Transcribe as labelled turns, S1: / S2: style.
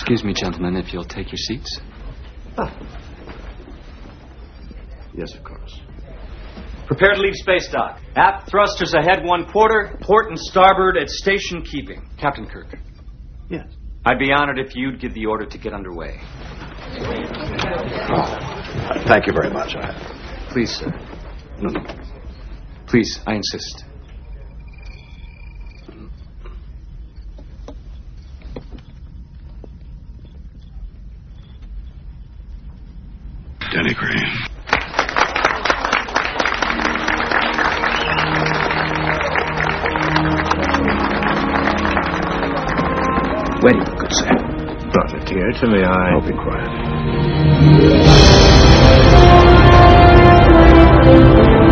S1: Excuse me, gentlemen, if you'll take your seats.
S2: Yes, of course.
S3: Prepare to leave space dock. Aft thrusters ahead 1/4, port and starboard at station keeping.
S1: Captain Kirk.
S2: Yes.
S3: I'd be honored if you'd give the order to get underway.
S2: Thank you very much.
S1: Please, sir.
S2: No.
S1: Please, I insist.
S4: Denny Green.
S2: Wait, good sir.
S4: Brought a tear to my eye.
S2: I'll be quiet.